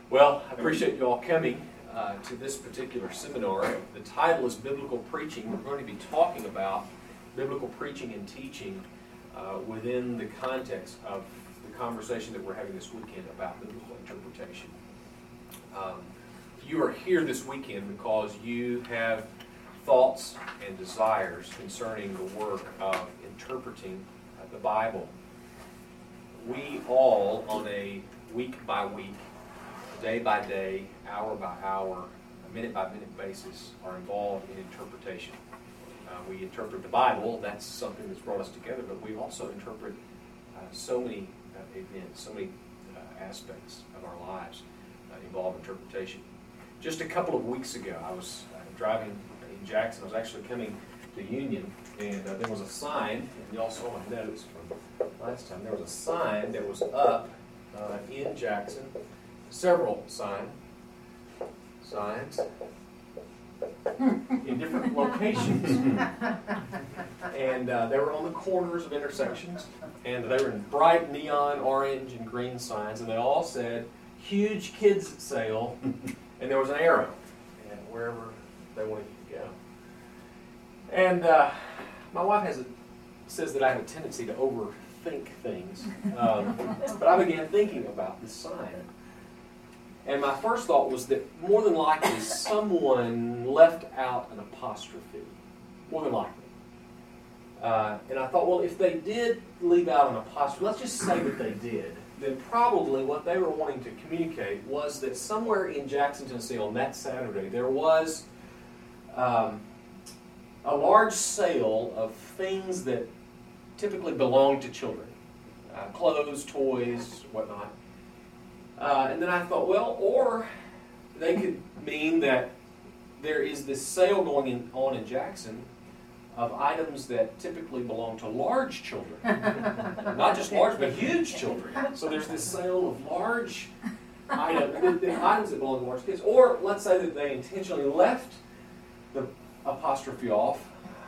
Well, I appreciate you all coming to this particular seminar. The title is Biblical Preaching. We're going to be talking about biblical preaching and teaching within the context of the conversation that we're having this weekend about biblical interpretation. You are here this weekend because you have thoughts and desires concerning the work of interpreting the Bible. We all, on a week-by-week, day-by-day, hour-by-hour, minute-by-minute basis, are involved in interpretation. We interpret the Bible. That's something that's brought us together, but we also interpret so many events, so many aspects of our lives involve interpretation. Just a couple of weeks ago, I was driving in Jackson. I was actually coming to Union, and there was a sign, and y'all saw my notes from last time. There was a sign that was up in Jackson, several signs in different locations, and they were on the corners of intersections, and they were in bright neon orange and green signs, and they all said "Huge Kids Sale," and there was an arrow wherever they wanted you to go. And my wife says that I have a tendency to overthink things, but I began thinking about this sign. And my first thought was that more than likely someone left out an apostrophe. More than likely. And I thought, well, if they did leave out an apostrophe, let's just say that they did, then probably what they were wanting to communicate was that somewhere in Jackson, Tennessee on that Saturday, there was a large sale of things that typically belong to children. Clothes, toys, whatnot. And then I thought, well, or they could mean that there is this sale going on in Jackson of items that typically belong to large children. Not just large, but huge children. So there's this sale of large items, the items that belong to large kids. Or let's say that they intentionally left the apostrophe off.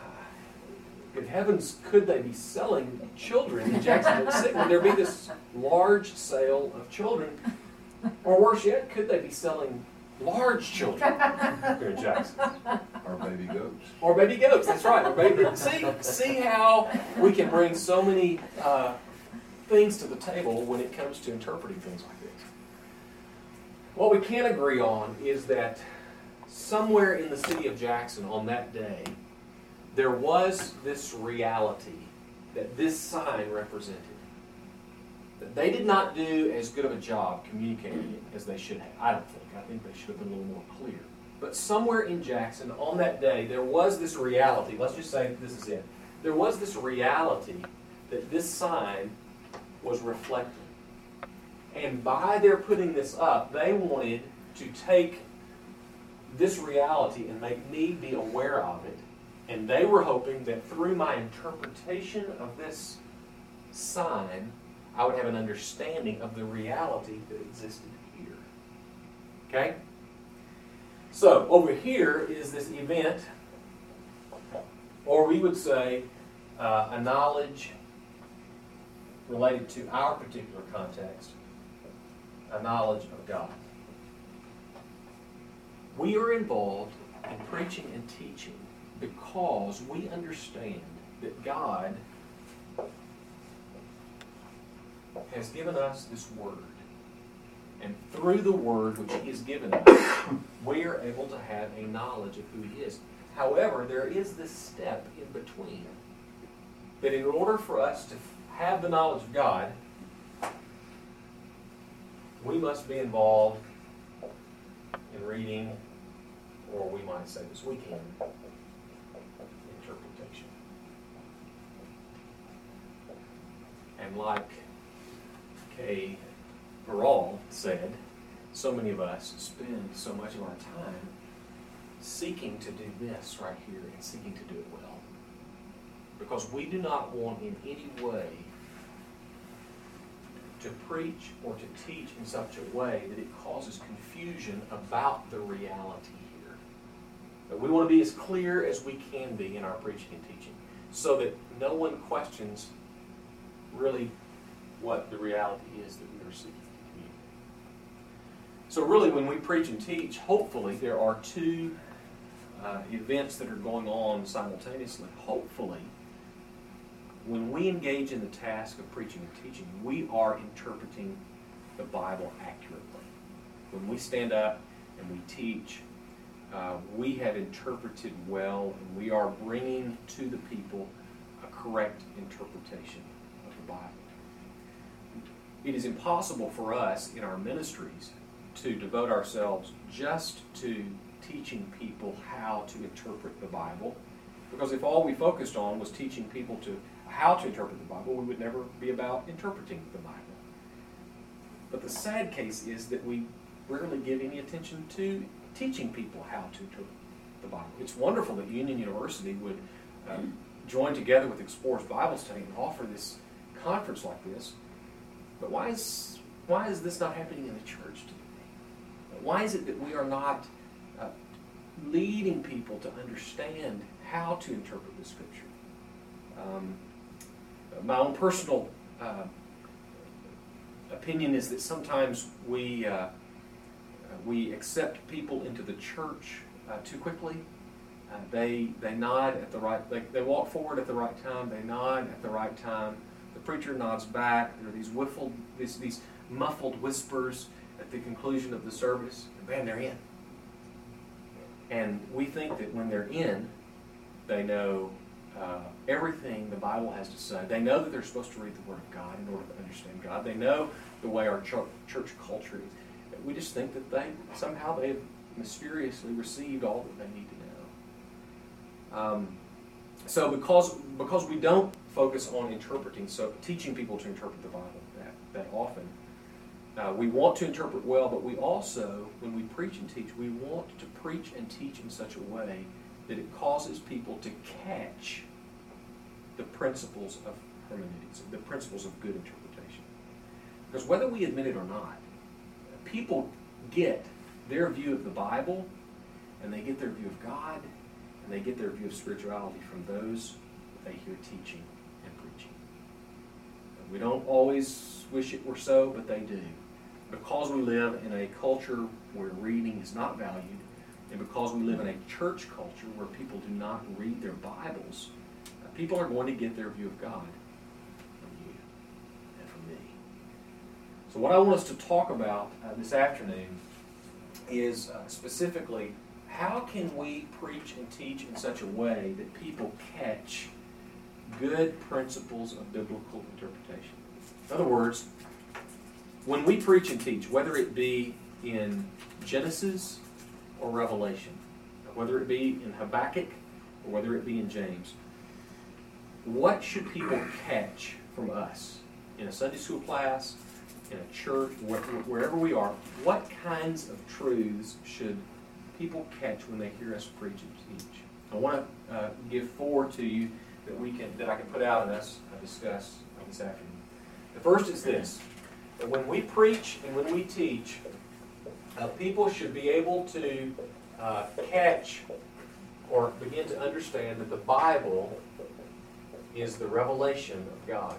Good heavens, could they be selling children in Jackson, Mississippi? Would there be this large sale of children? Or worse yet, could they be selling large children here in Jackson? Or baby goats. Or baby goats, that's right. Or baby, see how we can bring so many things to the table when it comes to interpreting things like this. What we can agree on is that somewhere in the city of Jackson on that day, there was this reality that this sign represented. That they did not do as good of a job communicating it as they should have. I don't think. I think they should have been a little more clear. But somewhere in Jackson on that day, there was this reality. Let's just say this is it. There was this reality that this sign was reflecting. And by their putting this up, they wanted to take this reality and make me be aware of it. And they were hoping that through my interpretation of this sign, I would have an understanding of the reality that existed here. Okay? So, over here is this event, or we would say a knowledge related to our particular context, a knowledge of God. We are involved in preaching and teaching because we understand that God has given us this Word. And through the Word which He has given us, we are able to have a knowledge of who He is. However, there is this step in between. That in order for us to have the knowledge of God, we must be involved in reading, or we might say this weekend, interpretation. And like Kay Barral said, so many of us spend so much of our time seeking to do this right here and seeking to do it well. Because we do not want in any way to preach or to teach in such a way that it causes confusion about the reality here. But we want to be as clear as we can be in our preaching and teaching so that no one questions really what the reality is that we are seeking to communicate. So really, when we preach and teach, hopefully there are two events that are going on simultaneously. Hopefully, when we engage in the task of preaching and teaching, we are interpreting the Bible accurately. When we stand up and we teach, we have interpreted well, and we are bringing to the people a correct interpretation of the Bible. It is impossible for us in our ministries to devote ourselves just to teaching people how to interpret the Bible, because if all we focused on was teaching people how to interpret the Bible, we would never be about interpreting the Bible. But the sad case is that we rarely give any attention to teaching people how to interpret the Bible. It's wonderful that Union University would join together with Explorers Bible Study and offer this conference like this. But why is this not happening in the church today? Why is it that we are not leading people to understand how to interpret the Scripture? My own personal opinion is that sometimes we accept people into the church too quickly. They nod at the right. They walk forward at the right time. They nod at the right time. The preacher nods back. There are these muffled whispers at the conclusion of the service, and bam, they're in. And we think that when they're in, they know everything the Bible has to say. They know that they're supposed to read the Word of God in order to understand God. They know the way our church culture is. We just think that they've mysteriously received all that they need to know. So because we don't focus on teaching people to interpret the Bible that often, we want to interpret well, but we also, when we preach and teach, we want to preach and teach in such a way that it causes people to catch the principles of hermeneutics, the principles of good interpretation. Because whether we admit it or not, people get their view of the Bible, and they get their view of God, and they get their view of spirituality from those that they hear teaching and preaching. We don't always wish it were so, but they do. Because we live in a culture where reading is not valued, and because we live in a church culture where people do not read their Bibles, people are going to get their view of God from you and from me. So what I want us to talk about this afternoon is specifically, how can we preach and teach in such a way that people catch good principles of biblical interpretation? In other words, when we preach and teach, whether it be in Genesis or Revelation, whether it be in Habakkuk or whether it be in James, what should people catch from us in a Sunday school class, in a church, wherever we are? What kinds of truths should people catch when they hear us preach and teach? I want to give 4 to you that I can put out and us discuss this afternoon. The first is this: that when we preach and when we teach, people should be able to catch or begin to understand that the Bible is the revelation of God.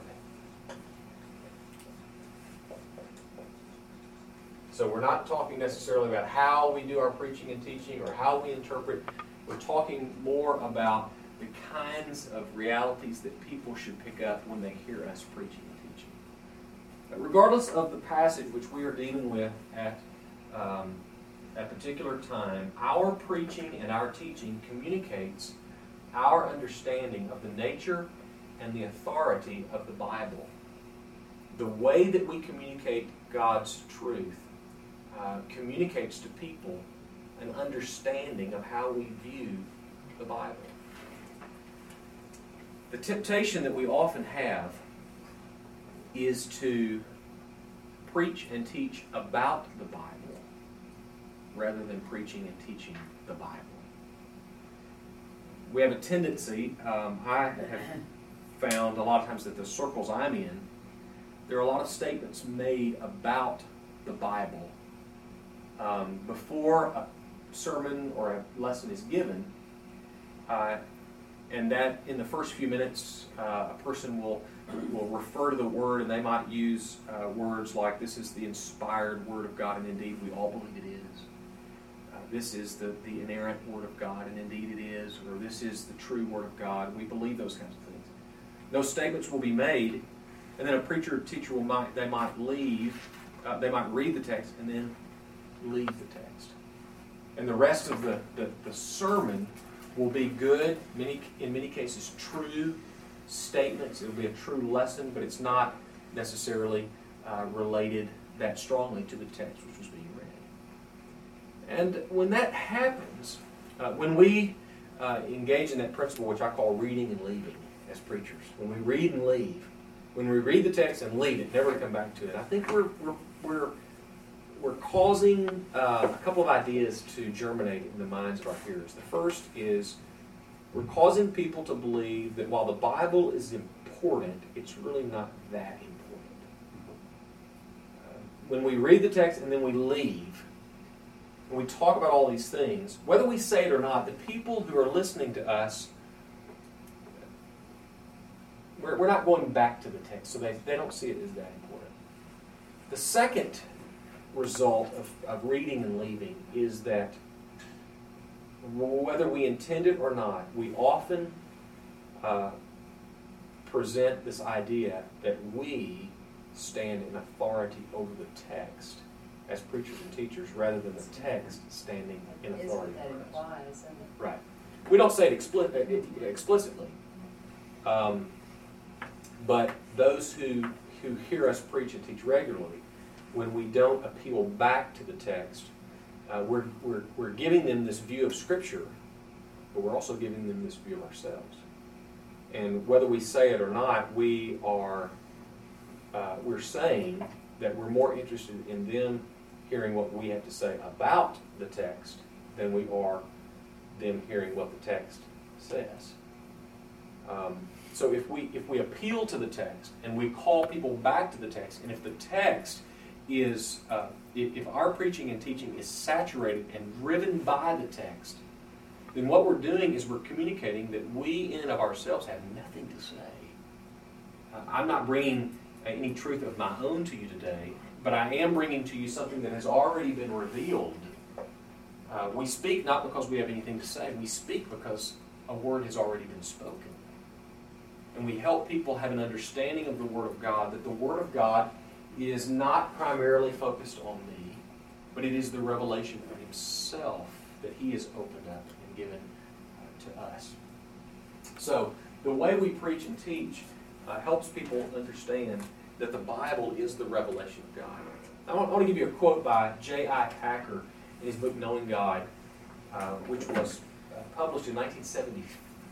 So we're not talking necessarily about how we do our preaching and teaching or how we interpret. We're talking more about the kinds of realities that people should pick up when they hear us preaching and teaching. But regardless of the passage which we are dealing with at a particular time, our preaching and our teaching communicates our understanding of the nature and the authority of the Bible. The way that we communicate God's truth communicates to people an understanding of how we view the Bible. The temptation that we often have is to preach and teach about the Bible rather than preaching and teaching the Bible. We have a tendency, I have found a lot of times that the circles I'm in, there are a lot of statements made about the Bible before a sermon or a lesson is given, And that in the first few minutes, a person will refer to the Word, and they might use words like, this is the inspired Word of God, and indeed we all believe it is. This is the inerrant Word of God, and indeed it is. Or this is the true Word of God. We believe those kinds of things. Those statements will be made, and then a preacher or teacher might read the text and then leave the text. And the rest of the sermon will be good, in many cases true statements. It will be a true lesson, but it's not necessarily related that strongly to the text which was being read. And when that happens, when we engage in that principle which I call reading and leaving as preachers, when we read and leave, when we read the text and leave it, never to come back to it, I think we're causing a couple of ideas to germinate in the minds of our hearers. The first is we're causing people to believe that while the Bible is important, it's really not that important. When we read the text and then we leave, when we talk about all these things, whether we say it or not, the people who are listening to us, we're not going back to the text, so they don't see it as that important. The second result of reading and leaving is that whether we intend it or not, we often present this idea that we stand in authority over the text as preachers and teachers, rather than the text standing in authority over us. That implies, isn't it? Right. We don't say it explicitly, but those who hear us preach and teach regularly, when we don't appeal back to the text, we're giving them this view of Scripture, but we're also giving them this view of ourselves. And whether we say it or not, we're saying that we're more interested in them hearing what we have to say about the text than we are them hearing what the text says. So if we appeal to the text and we call people back to the text, and if the text is, if our preaching and teaching is saturated and driven by the text, then what we're doing is we're communicating that we in and of ourselves have nothing to say. I'm not bringing any truth of my own to you today, but I am bringing to you something that has already been revealed. We speak not because we have anything to say. We speak because a word has already been spoken. And we help people have an understanding of the Word of God, that the Word of God is not primarily focused on me, but it is the revelation of Himself that He has opened up and given to us. So the way we preach and teach helps people understand that the Bible is the revelation of God. I want to give you a quote by J.I. Packer in his book Knowing God, which was published in 1973,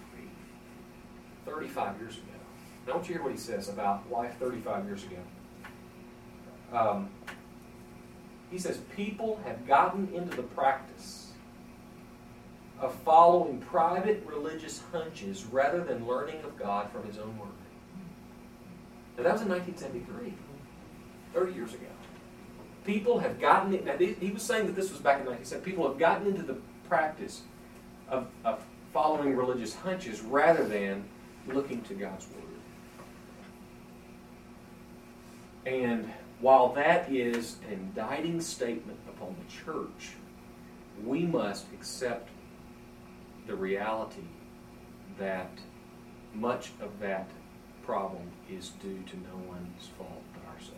35 years ago. And I want you to hear what he says about life 35 years ago. He says, people have gotten into the practice of following private religious hunches rather than learning of God from His own Word. Now that was in 1973, 30 years ago. People have gotten, now he was saying that this was back in 1970, people have gotten into the practice of following religious hunches rather than looking to God's Word. And while that is an indicting statement upon the church, we must accept the reality that much of that problem is due to no one's fault but ourselves,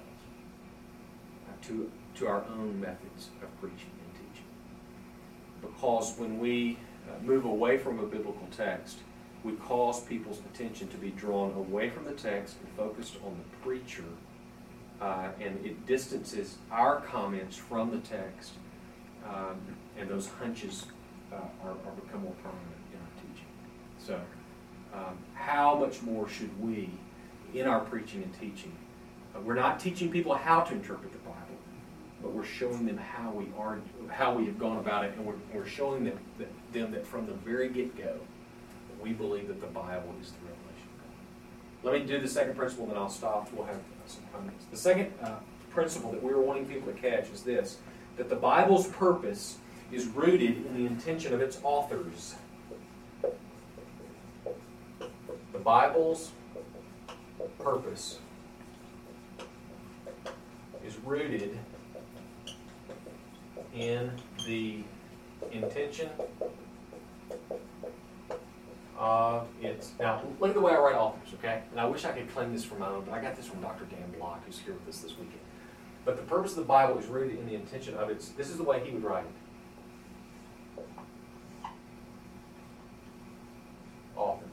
to our own methods of preaching and teaching. Because when we move away from a biblical text, we cause people's attention to be drawn away from the text and focused on the preacher, and it distances our comments from the text, and those hunches are become more prominent in our teaching. So, how much more should we, in our preaching and teaching, we're not teaching people how to interpret the Bible, but we're showing them how we have gone about it, and we're showing them that from the very get-go, we believe that the Bible is the revelation of God. Let me do the second principle, then I'll stop. We'll have some comments. The second principle that we were wanting people to catch is this, that the Bible's purpose is rooted in the intention of its authors. Bible's purpose is rooted in the intention of its... Now, look at the way I write authors, okay? And I wish I could claim this for my own, but I got this from Dr. Dan Block, who's here with us this weekend. But the purpose of the Bible is rooted in the intention of its... This is the way he would write it. Authors.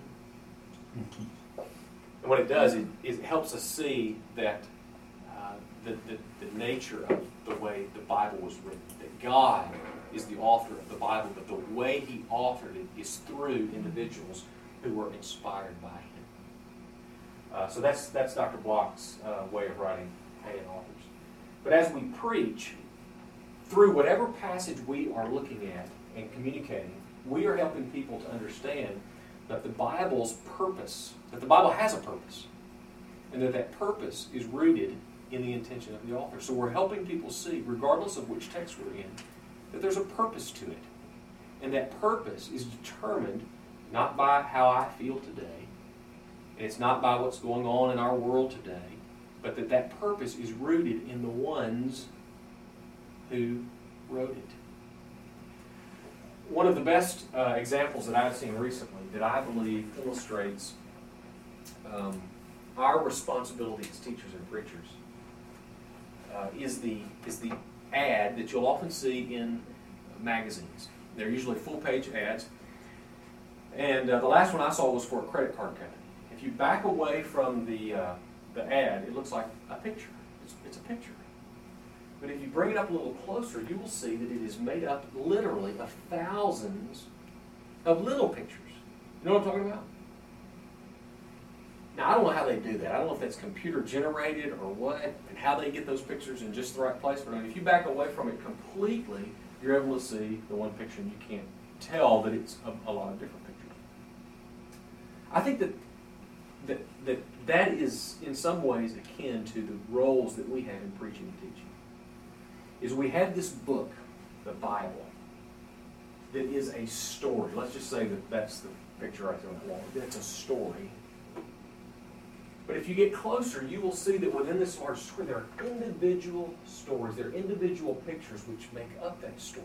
And what it does is it helps us see that the nature of the way the Bible was written. That God is the author of the Bible, but the way he authored it is through individuals who were inspired by him. So that's Dr. Block's way of writing Hay and Authors. But as we preach, through whatever passage we are looking at and communicating, we are helping people to understand that the Bible's purpose, that the Bible has a purpose, and that purpose is rooted in the intention of the author. So we're helping people see, regardless of which text we're in, that there's a purpose to it. And that purpose is determined not by how I feel today, and it's not by what's going on in our world today, but that purpose is rooted in the ones who wrote it. One of the best examples that I've seen recently that I believe illustrates our responsibility as teachers and preachers is the ad that you'll often see in magazines. They're usually full-page ads. And the last one I saw was for a credit card company. If you back away from the ad, it looks like a picture. It's a picture. But if you bring it up a little closer, you will see that it is made up literally of thousands of little pictures. You know what I'm talking about? Now, I don't know how they do that. I don't know if that's computer generated or what, and how they get those pictures in just the right place. But if you back away from it completely, you're able to see the one picture, and you can't tell that it's a lot of different pictures. I think that is in some ways akin to the roles that we have in preaching and teaching. Is we have this book, the Bible, that is a story. Let's just say that that's the picture right there on the wall. It's a story. But if you get closer, you will see that within this large story, there are individual stories. There are individual pictures which make up that story.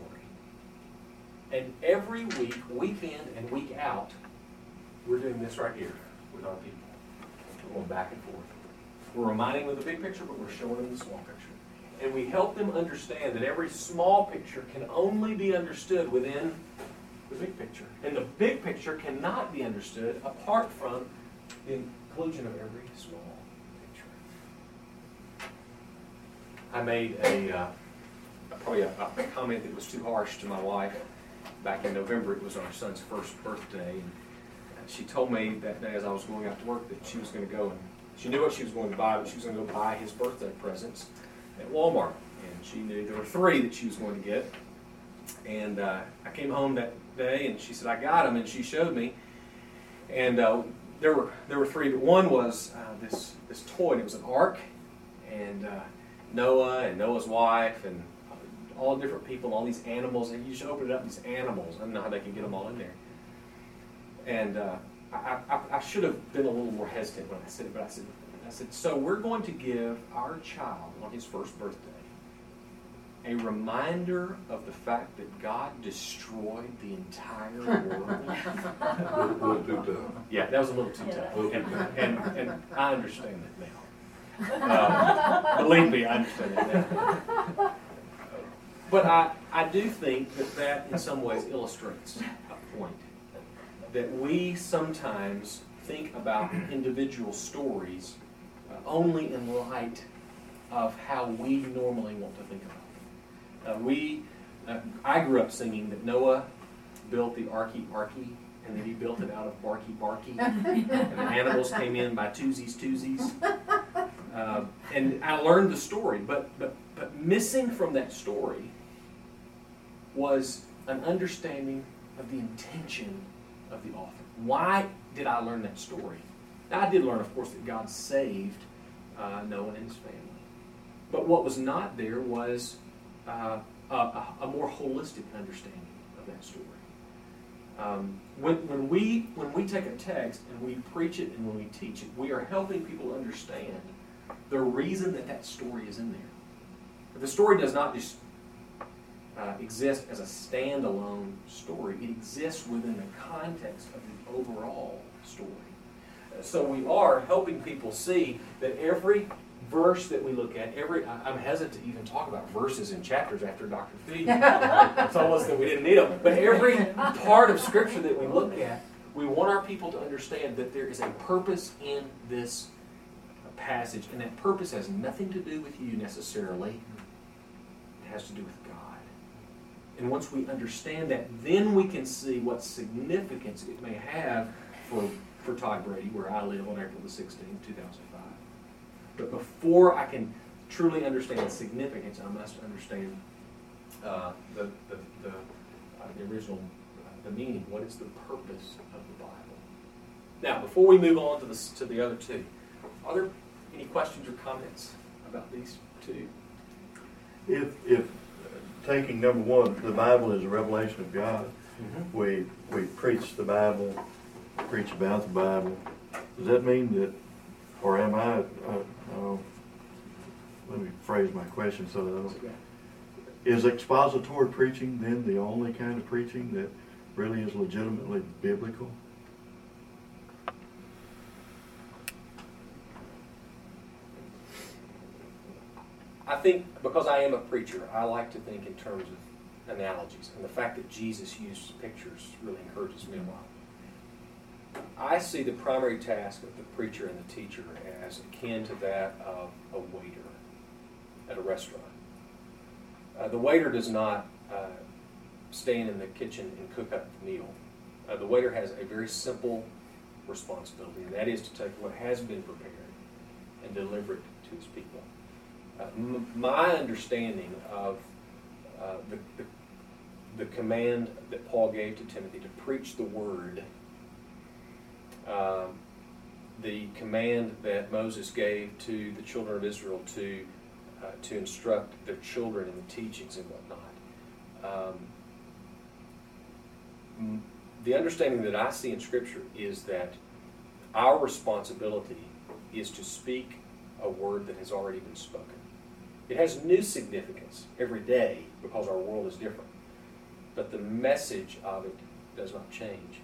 And every week, week in and week out, we're doing this right here with our people. We're going back and forth. We're reminding them of the big picture, but we're showing them the small picture. And we help them understand that every small picture can only be understood within the big picture. And the big picture cannot be understood apart from the inclusion of every small picture. I made probably a comment that was too harsh to my wife. Back in November, it was our son's first birthday. And she told me that day as I was going out to work that she was going to go and she knew what she was going to buy, but she was going to go buy his birthday presents at Walmart. And she knew there were 3 that she was going to get. And I came home that day and she said, I got them, and she showed me. And there were 3, but one was this toy, and it was an ark, and Noah and Noah's wife, and all different people, all these animals, and you just open it up, these animals. I don't know how they can get them all in there. And I should have been a little more hesitant when I said it, but I said, so we're going to give our child on his first birthday a reminder of the fact that God destroyed the entire world. A little too tough. Yeah, that was a little too tough. And I understand that now. Believe me, I understand that now. But I do think that in some ways illustrates a point. That we sometimes think about individual stories only in light of how we normally want to think about them. I grew up singing that Noah built the Arky, and then he built it out of Barky, and the animals came in by twosies. And I learned the story, but missing from that story was an understanding of the intention of the author. Why did I learn that story? Now, I did learn, of course, that God saved Noah and his family. But what was not there was a more holistic understanding of that story. When we take a text and we preach it and when we teach it, we are helping people understand the reason that story is in there. The story does not just exist as a standalone story. It exists within the context of the overall story. So we are helping people see that every verse that we look at, I'm hesitant to even talk about verses in chapters after Dr. Fee told us that we didn't need them. But every part of Scripture that we look at, we want our people to understand that there is a purpose in this passage, and that purpose has nothing to do with you necessarily. It has to do with God. And once we understand that, then we can see what significance it may have for Todd Brady, where I live on April the 16th, 2005. But before I can truly understand the significance, I must understand the original, the meaning. What is the purpose of the Bible? Now, before we move on to the other two, are there any questions or comments about these two? If taking number one, the Bible is a revelation of God. Mm-hmm. We preach the Bible, preach about the Bible. Does that mean that, or am I? Let me phrase my question so that I don't. Is expository preaching then the only kind of preaching that really is legitimately biblical? I think, because I am a preacher, I like to think in terms of analogies. And the fact that Jesus used pictures really encourages me a lot. I see the primary task of the preacher and the teacher as akin to that of a waiter at a restaurant. The waiter does not stand in the kitchen and cook up the meal. The waiter has a very simple responsibility, and that is to take what has been prepared and deliver it to his people. My understanding of the command that Paul gave to Timothy to preach the word, the command that Moses gave to the children of Israel to instruct their children in the teachings and whatnot. The understanding that I see in Scripture is that our responsibility is to speak a word that has already been spoken. It has new significance every day because our world is different, but the message of it does not change.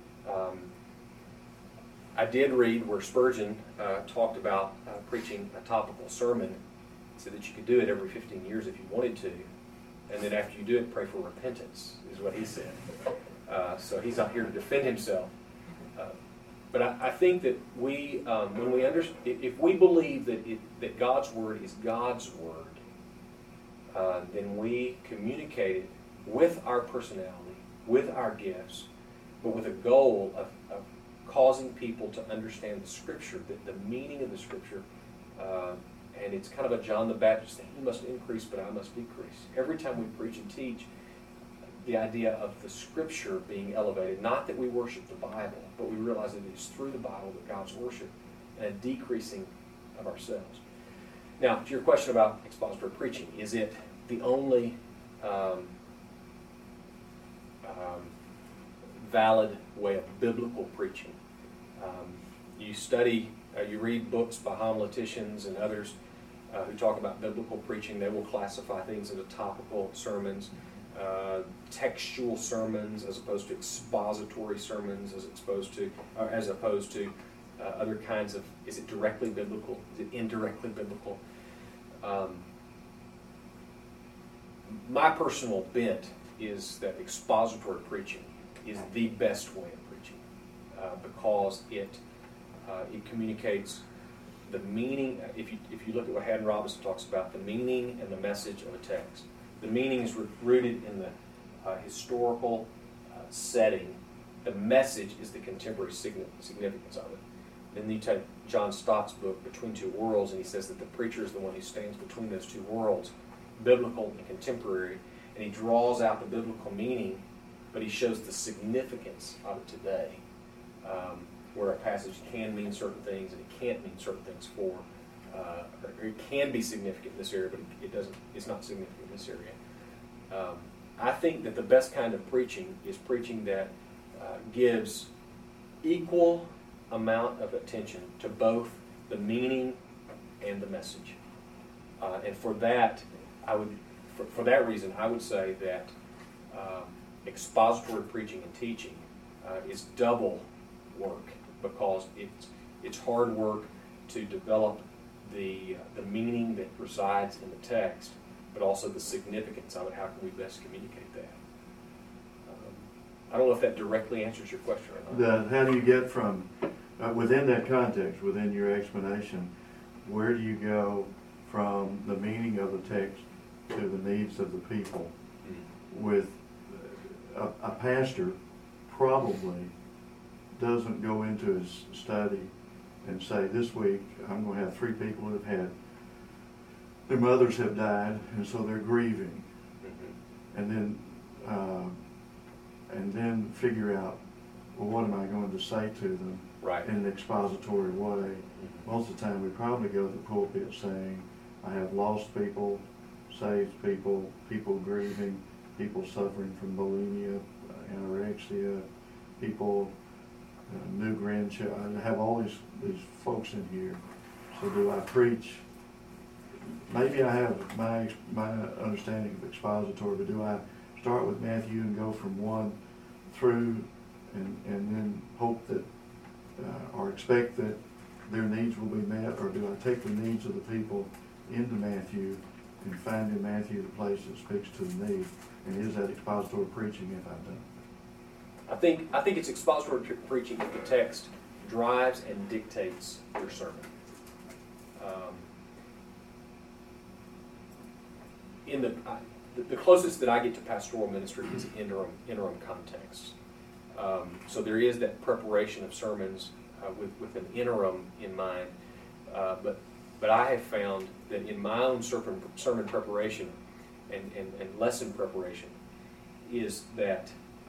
I did read where Spurgeon talked about preaching a topical sermon, so that you could do it every 15 years if you wanted to, and then after you do it, pray for repentance, is what he said. So he's not here to defend himself. But I think that we, when we if we believe that God's Word is God's Word, then we communicate it with our personality, with our gifts, but with a goal of causing people to understand the Scripture, the meaning of the Scripture. And it's kind of a John the Baptist thing. He must increase, but I must decrease. Every time we preach and teach, the idea of the Scripture being elevated, not that we worship the Bible, but we realize that it is through the Bible that God's worship, and a decreasing of ourselves. Now, to your question about expository preaching, is it the only valid way of biblical preaching? You study, you read books by homileticians and others who talk about biblical preaching. They will classify things into topical sermons, textual sermons, as opposed to expository sermons, as opposed to other kinds of. Is it directly biblical? Is it indirectly biblical? My personal bent is that expository preaching is the best way of preaching because it communicates the meaning. If you look at what Haddon Robinson talks about, the meaning and the message of a text. The meaning is rooted in the historical setting. The message is the contemporary significance of it. Then you take John Stott's book, Between Two Worlds, and he says that the preacher is the one who stands between those two worlds, biblical and contemporary, and he draws out the biblical meaning, but he shows the significance of it today, where a passage can mean certain things and it can't mean certain things or it can be significant in this area, but it's not significant in this area. I think that the best kind of preaching is preaching that gives equal amount of attention to both the meaning and the message. And for that, for that reason, I would say that expository preaching and teaching is double work, because it's hard work to develop the meaning that resides in the text, but also the significance of it. How can we best communicate that? I don't know if that directly answers your question or not. How do you get from, within that context, within your explanation, where do you go from the meaning of the text to the needs of the people? With a pastor probably doesn't go into his study and say, this week I'm going to have 3 people who have had, their mothers have died, and so they're grieving. And then figure out, well, what am I going to say to them in an expository way? Most of the time we probably go to the pulpit saying, I have lost people, saved people, people grieving, people suffering from bulimia, anorexia, people, new grandchildren. I have all these folks in here. So do I preach? Maybe I have my understanding of expository, but do I start with Matthew and go from 1 through and then hope that or expect that their needs will be met, or do I take the needs of the people into Matthew and find in Matthew the place that speaks to the need? And is that expository preaching if I've done it? I think it's expository preaching if the text drives and dictates your sermon. The closest that I get to pastoral ministry is interim context. So there is that preparation of sermons with an interim in mind. But I have found that in my own sermon preparation and lesson preparation is that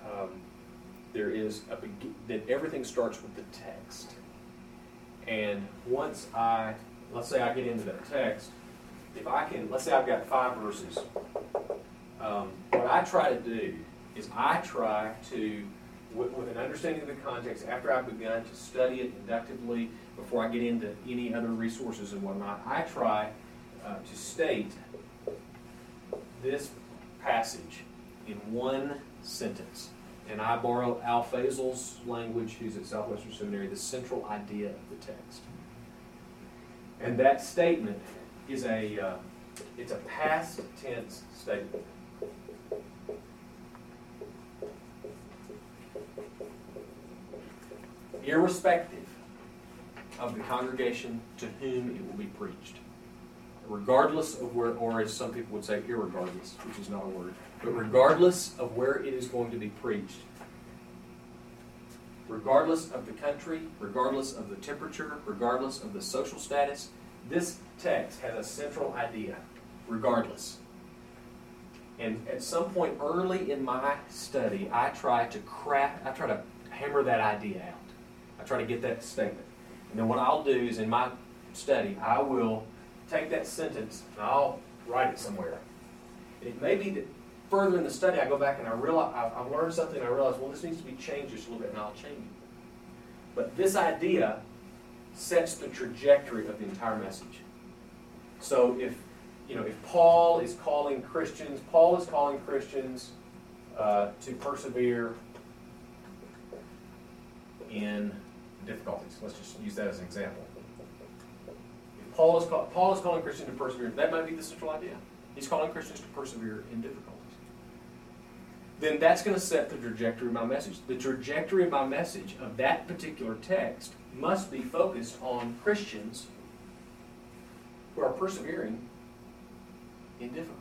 that everything starts with the text. And once let's say I get into that text, let's say I've got 5 verses. What I try to do is I try to, with an understanding of the context, after I've begun to study it inductively, before I get into any other resources and whatnot, I try to state this passage in 1 sentence. And I borrow Al Faisal's language, who's at Southwestern Seminary, the central idea of the text. And that statement is it's a past tense statement. Irrespective of the congregation to whom it will be preached. Regardless of where, or as some people would say, irregardless, which is not a word, but regardless of where it is going to be preached, regardless of the country, regardless of the temperature, regardless of the social status, this text has a central idea, regardless. And at some point early in my study, I try to hammer that idea out. I try to get that statement. And then what I'll do is in my study, I will take that sentence and I'll write it somewhere. And it may be that further in the study I go back and I realize I've learned something and I realize, well, this needs to be changed just a little bit, and I'll change it. But this idea sets the trajectory of the entire message. So if Paul is calling Christians to persevere in difficulties. Let's just use that as an example. If Paul is calling Christians to persevere, that might be the central idea. He's calling Christians to persevere in difficulties. Then that's going to set the trajectory of my message. The trajectory of my message of that particular text must be focused on Christians who are persevering in difficulties.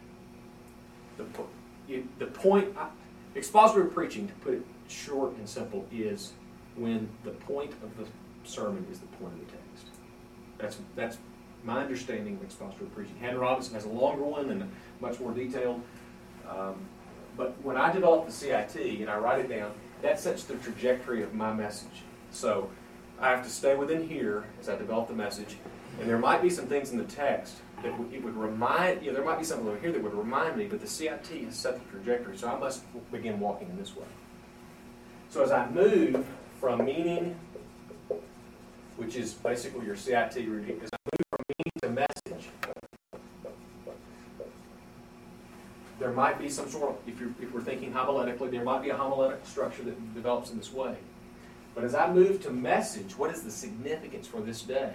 The point, expository preaching, to put it short and simple, is when the point of the sermon is the point of the text. That's my understanding of expository preaching. Haddon Robinson has a longer one and much more detailed. But when I develop the CIT and I write it down, that sets the trajectory of my message. So I have to stay within here as I develop the message. And there might be some things in the text that it would remind, there might be something over here that would remind me, but the CIT has set the trajectory, so I must begin walking in this way. So as I move from meaning, which is basically your CIT reading, as I move from meaning to message, there might be some sort of, if we're thinking homiletically, there might be a homiletic structure that develops in this way. But as I move to message, what is the significance for this day?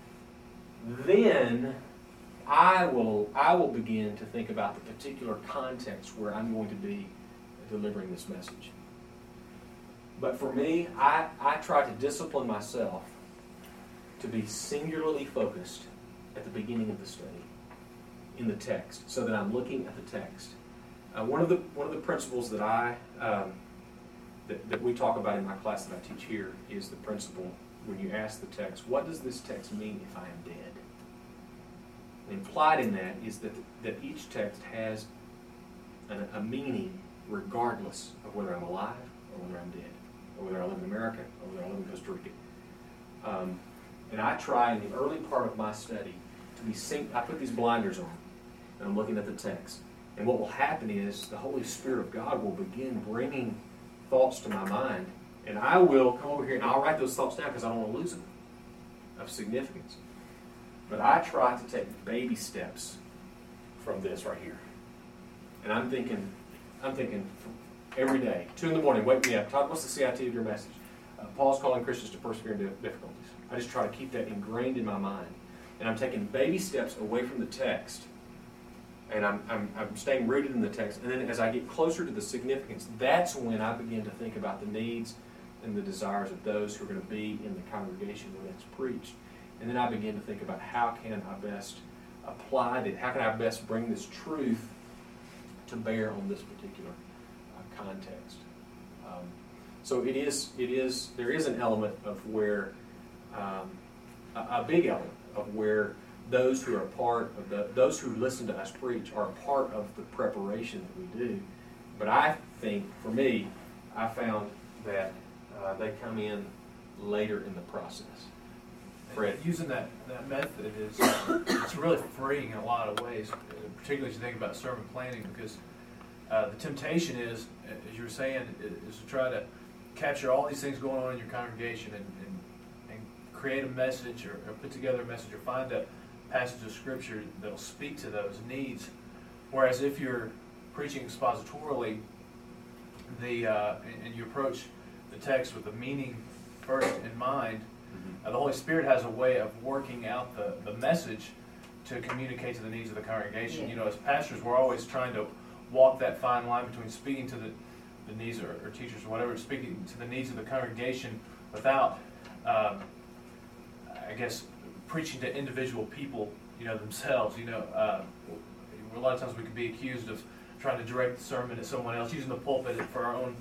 Then I will begin to think about the particular context where I'm going to be delivering this message. But for me, I try to discipline myself to be singularly focused at the beginning of the study in the text, so that I'm looking at the text. One of the principles that that we talk about in my class that I teach here is the principle when you ask the text, what does this text mean if I am dead? And implied in that is that each text has a meaning regardless of whether I'm alive or whether I'm dead, or whether I live in America or whether I live in Costa Rica. And I try in the early part of my study to be I put these blinders on, and I'm looking at the text. And what will happen is the Holy Spirit of God will begin bringing thoughts to my mind, and I will come over here and I'll write those thoughts down because I don't want to lose them of significance. But I try to take baby steps from this right here. And I'm thinking every day, 2 in the morning, wake me up. Todd, what's the CIT of your message? Paul's calling Christians to persevere in difficulties. I just try to keep that ingrained in my mind. And I'm taking baby steps away from the text. And I'm staying rooted in the text. And then as I get closer to the significance, that's when I begin to think about the needs and the desires of those who are going to be in the congregation when it's preached. And then I begin to think about how can I best apply it, how can I best bring this truth to bear on this particular context. So there is an element of where, a big element of where those who are part of those who listen to us preach are a part of the preparation that we do. But I think, for me, I found that they come in later in the process. Fred. Using that method is it's really freeing in a lot of ways, particularly as you think about sermon planning, because the temptation is, as you were saying, is to try to capture all these things going on in your congregation and create a message or put together a message or find a passage of Scripture that will speak to those needs. Whereas if you're preaching expositorily, and you approach the text with the meaning first in mind, the Holy Spirit has a way of working out the message to communicate to the needs of the congregation. Yeah. You know, as pastors, we're always trying to walk that fine line between speaking to the needs or teachers or whatever, speaking to the needs of the congregation without, I guess, preaching to individual people, themselves. A lot of times we can be accused of trying to direct the sermon at someone else, using the pulpit for our own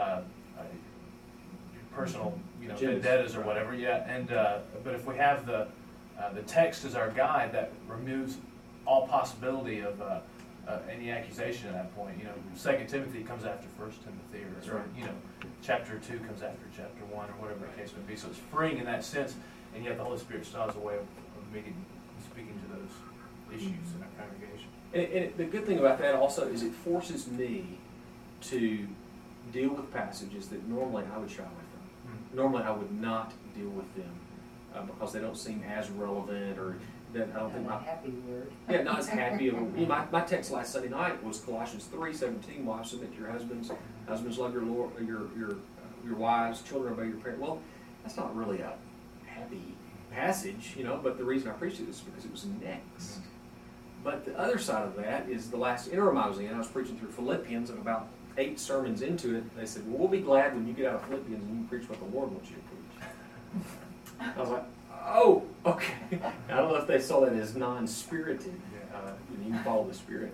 personal, vendettas or whatever. Yeah, and but if we have the text as our guide, that removes all possibility of any accusation at that point. 2 Timothy comes after 1 Timothy, or chapter 2 comes after chapter 1, or whatever the case may be. So it's freeing in that sense, and yet the Holy Spirit still has a way of speaking to those issues in our congregation. And the good thing about that also is it forces me to deal with passages that normally I would shy away from. Mm-hmm. Normally I would not deal with them because they don't seem as relevant, or that I don't think my happy word. Yeah, not as happy. My text last Sunday night was Colossians 3:17. Wives, submit to your husbands. Husbands, love your wives. Children, obey your parents. Well, that's not really a happy passage, but the reason I preached it is because it was next. But the other side of that is the last interim I was in. I was preaching through Philippians, and about 8 sermons into it, they said, well, we'll be glad when you get out of Philippians and you can preach what the Lord wants you to preach. I was like, oh, okay. I don't know if they saw that as non-spirited. You can follow the Spirit.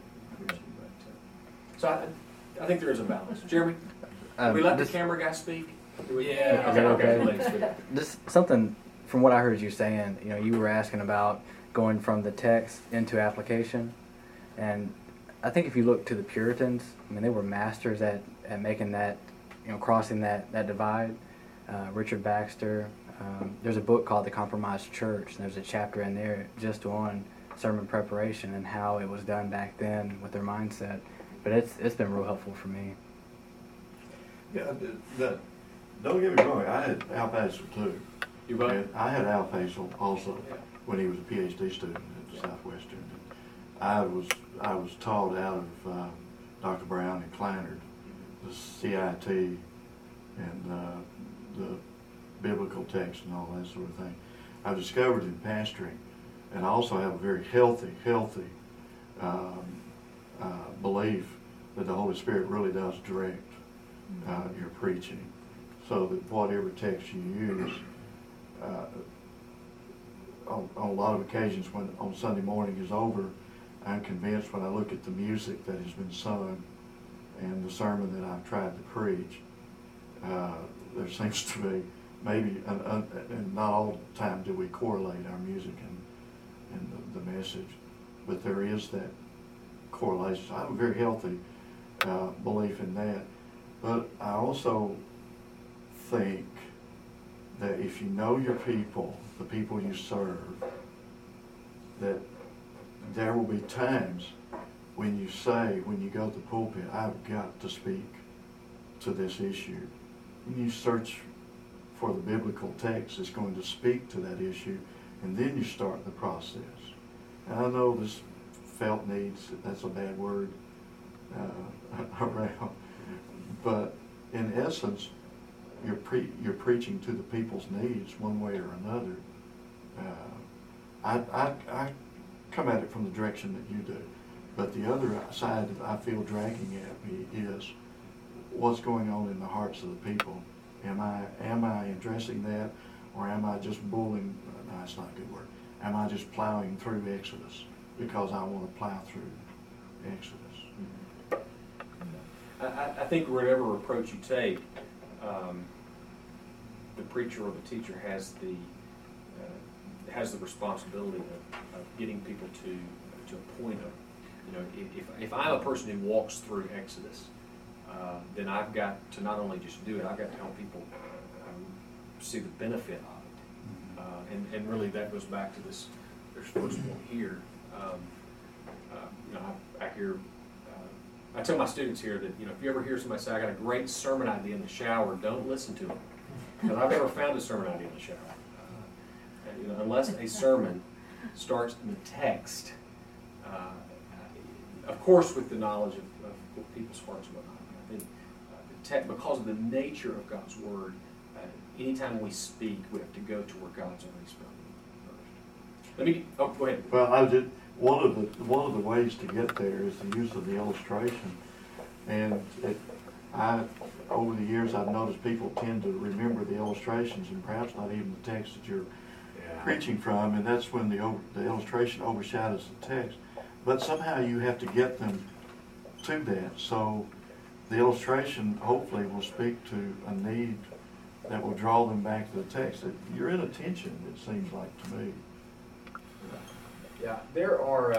So I think there is a balance. Jeremy, we let the camera guy speak? Yeah. Okay. Just something from what I heard you saying, you were asking about going from the text into application. And I think if you look to the Puritans, they were masters at making that, crossing that divide. Richard Baxter, there's a book called The Compromised Church, and there's a chapter in there just on sermon preparation and how it was done back then with their mindset. But it's been real helpful for me. Yeah, don't get me wrong, I had Al Paisel too. You what? And I had Al Paisel also when he was a PhD student at Southwestern. I was taught out of Dr. Brown and Kleinert, the CIT and the biblical text and all that sort of thing. I've discovered in pastoring, and I also have a very healthy belief that the Holy Spirit really does direct your preaching, so that whatever text you use, on a lot of occasions when on Sunday morning is over, I'm convinced when I look at the music that has been sung and the sermon that I've tried to preach, there seems to be maybe, and not all the time do we correlate our music and the message, but there is that correlation. So I have a very healthy belief in that. But I also think that if you know your people, the people you serve, that there will be times when you say, when you go to the pulpit, I've got to speak to this issue. When you search for the biblical text that's going to speak to that issue, and then you start the process. And I know this felt needs, that's a bad word around, but in essence, you're preaching to the people's needs one way or another. I come at it from the direction that you do, but the other side that I feel dragging at me is what's going on in the hearts of the people. Am I addressing that, or am I just bullying? No, that's not a good word. Am I just plowing through Exodus because I want to plow through Exodus? I think whatever approach you take, the preacher or the teacher has the responsibility of getting people to a point of, if I'm a person who walks through Exodus, then I've got to not only just do it, I've got to help people see the benefit of it. And really that goes back to this first one here. I hear, I tell my students here that, if you ever hear somebody say, I got a great sermon idea in the shower, don't listen to them. Because I've never found a sermon idea in the shower. Unless a sermon starts in the text, of course with the knowledge of people's hearts and whatnot. I think because of the nature of God's Word, anytime we speak, we have to go to where God's already spoken first. Go ahead. Well, one of the ways to get there is the use of the illustration, and over the years I've noticed people tend to remember the illustrations and perhaps not even the text that you're preaching from, and that's when the illustration overshadows the text. But somehow you have to get them to that. So the illustration hopefully will speak to a need that will draw them back to the text. You're in a tension, it seems like to me. Yeah, there are,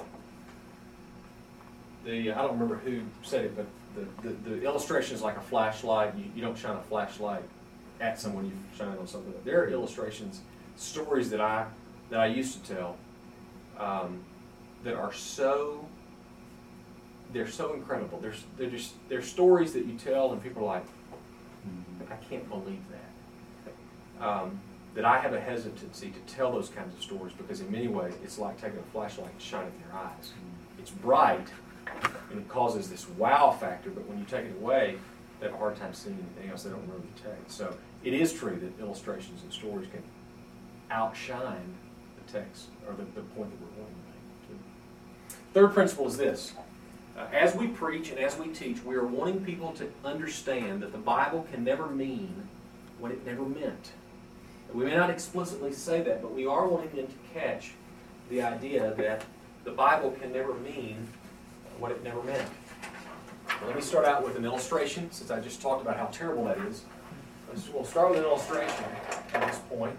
I don't remember who said it, but the illustration is like a flashlight. You don't shine a flashlight at someone, you shine it on something. There are illustrations, stories that I used to tell that are they're so incredible. They're stories that you tell and people are like, I can't believe that. That I have a hesitancy to tell those kinds of stories because in many ways it's like taking a flashlight and shining in your eyes. It's bright and it causes this wow factor, but when you take it away, they have a hard time seeing anything else. They don't remember the text. So it is true that illustrations and stories can outshine the text or the point that we're going to make. Third principle is this. As we preach and as we teach, we are wanting people to understand that the Bible can never mean what it never meant. We may not explicitly say that, but we are wanting them to catch the idea that the Bible can never mean what it never meant. Well, let me start out with an illustration, since I just talked about how terrible that is. We'll start with an illustration at this point.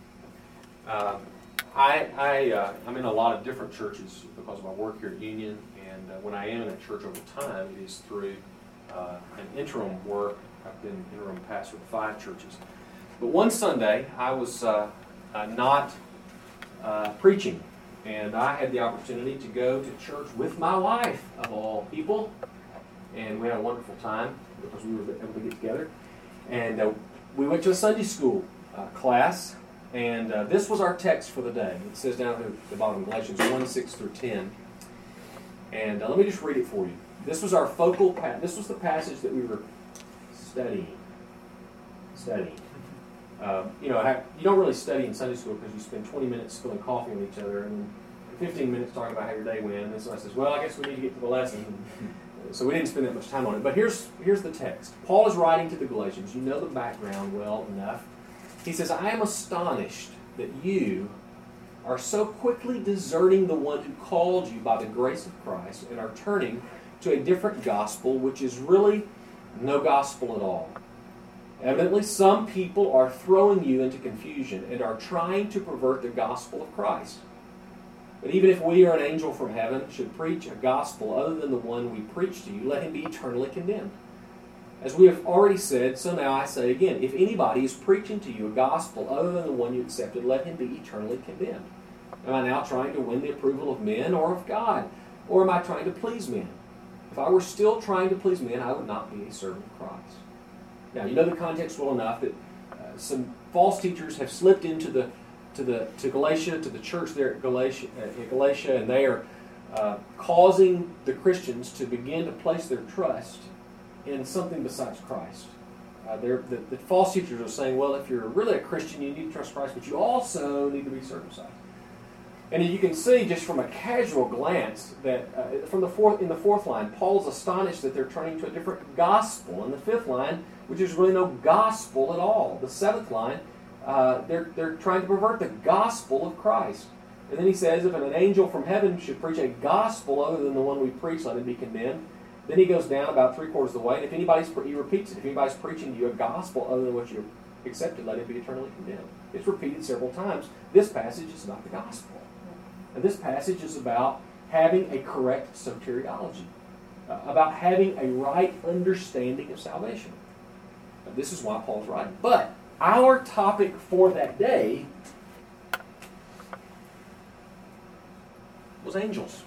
I'm in a lot of different churches because of my work here at Union, and when I am in a church over time, it is through an interim work. I've been interim pastor of 5 churches. But one Sunday, I was not preaching, and I had the opportunity to go to church with my wife, of all people, and we had a wonderful time because we were able to get together. And we went to a Sunday school class, and this was our text for the day. It says down at the bottom, Galatians 1, 6 through 10. And let me just read it for you. This was our focal this was the passage that we were studying. You don't really study in Sunday school because you spend 20 minutes spilling coffee on each other and 15 minutes talking about how your day went. And then somebody says, well, I guess we need to get to the lesson. So we didn't spend that much time on it. But here's the text. Paul is writing to the Galatians. You know the background well enough. He says, I am astonished that you are so quickly deserting the one who called you by the grace of Christ and are turning to a different gospel, which is really no gospel at all. Evidently, some people are throwing you into confusion and are trying to pervert the gospel of Christ. But even if we or an angel from heaven should preach a gospel other than the one we preach to you, let him be eternally condemned. As we have already said, so now I say again, if anybody is preaching to you a gospel other than the one you accepted, let him be eternally condemned. Am I now trying to win the approval of men or of God? Or am I trying to please men? If I were still trying to please men, I would not be a servant of Christ. Now, you know the context well enough that some false teachers have slipped into Galatia, to the church there at Galatia, and they are causing the Christians to begin to place their trust in something besides Christ. The false teachers are saying, well, if you're really a Christian, you need to trust Christ, but you also need to be circumcised. And you can see just from a casual glance that in the fourth line, Paul's astonished that they're turning to a different gospel. In the fifth line, which is really no gospel at all. The seventh line, they're trying to pervert the gospel of Christ. And then he says, if an angel from heaven should preach a gospel other than the one we preach, let him be condemned. Then he goes down about 3/4 of the way, and he repeats it. If anybody's preaching to you a gospel other than what you accepted, let him be eternally condemned. It's repeated several times. This passage is about the gospel. And this passage is about having a correct soteriology, about having a right understanding of salvation. Now, this is why Paul's writing. But our topic for that day was angels.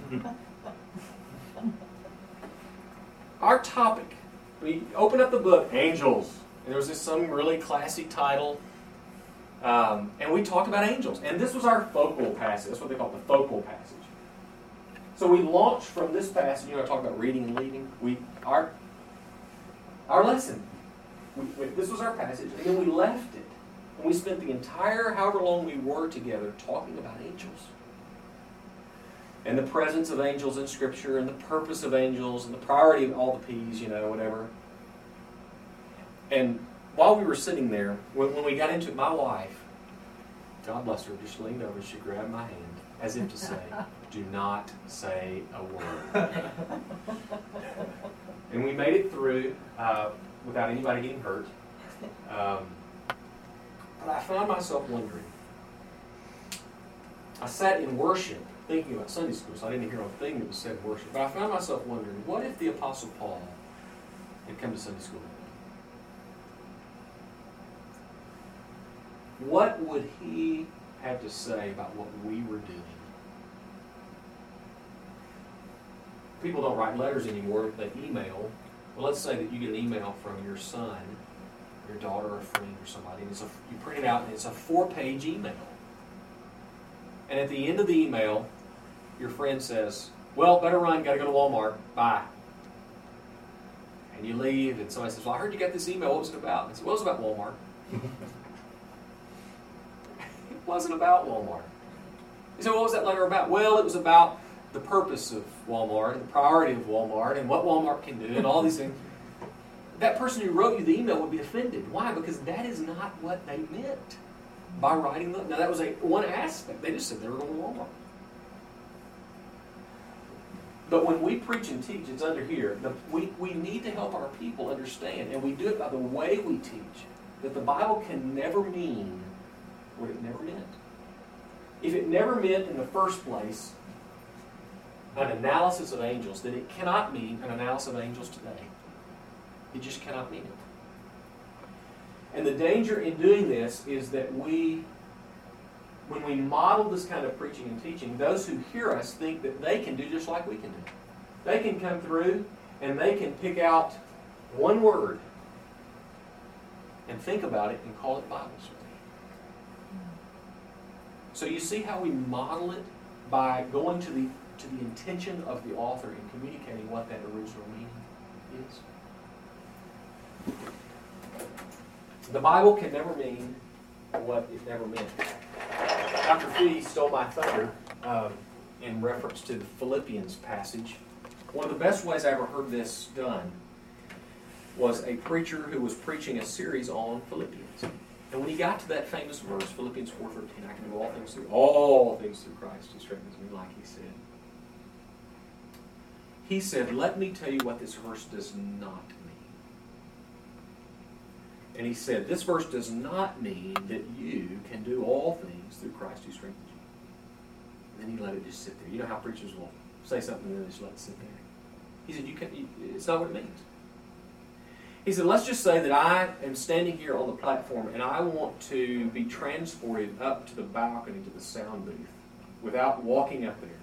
Our topic, we open up the book, angels, and there was some really classy title, and we talked about angels. And this was our focal passage. That's what they call the focal passage. So we launched from this passage. I talk about reading and leading. Our lesson. This was our passage, and then we left it. And we spent the entire, however long we were together, talking about angels. And the presence of angels in Scripture, and the purpose of angels, and the priority of all the P's, whatever. And while we were sitting there, when we got into it, my wife, God bless her, just leaned over, she grabbed my hand, as if to say, do not say a word. And we made it through without anybody getting hurt. But I found myself wondering. I sat in worship thinking about Sunday school, so I didn't hear a thing that was said in worship. But I found myself wondering, what if the Apostle Paul had come to Sunday school? What would he have to say about what we were doing? People don't write letters anymore, they email. Well, let's say that you get an email from your son, your daughter, or a friend, or somebody, and you print it out, and it's a 4-page email. And at the end of the email, your friend says, well, better run, got to go to Walmart, bye. And you leave, and somebody says, well, I heard you got this email, what was it about? And I said, well, it was about Walmart. It wasn't about Walmart. You say, what was that letter about? Well, it was about the purpose of Walmart, and the priority of Walmart, and what Walmart can do, and all these things. That person who wrote you the email would be offended. Why? Because that is not what they meant by writing them. Now, that was one aspect. They just said they were going to Walmart. But when we preach and teach, it's under here. We need to help our people understand, and we do it by the way we teach, that the Bible can never mean what it never meant. If it never meant in the first place an analysis of angels, then it cannot mean an analysis of angels today. It just cannot mean it. And the danger in doing this is that when we model this kind of preaching and teaching, those who hear us think that they can do just like we can do. They can come through and they can pick out one word and think about it and call it Bible study. So you see how we model it by going to the intention of the author and communicating what that original meaning is. The Bible can never mean what it never meant. Dr. Fee stole my thunder in reference to the Philippians passage. One of the best ways I ever heard this done was a preacher who was preaching a series on Philippians. And when he got to that famous verse, Philippians 4:13, I can do all things through Christ who strengthens me, like he said. He said, let me tell you what this verse does not mean. And he said, this verse does not mean that you can do all things through Christ who strengthens you. And then he let it just sit there. You know how preachers will say something and then just let it sit there. He said, it's not what it means. He said, let's just say that I am standing here on the platform and I want to be transported up to the balcony to the sound booth without walking up there.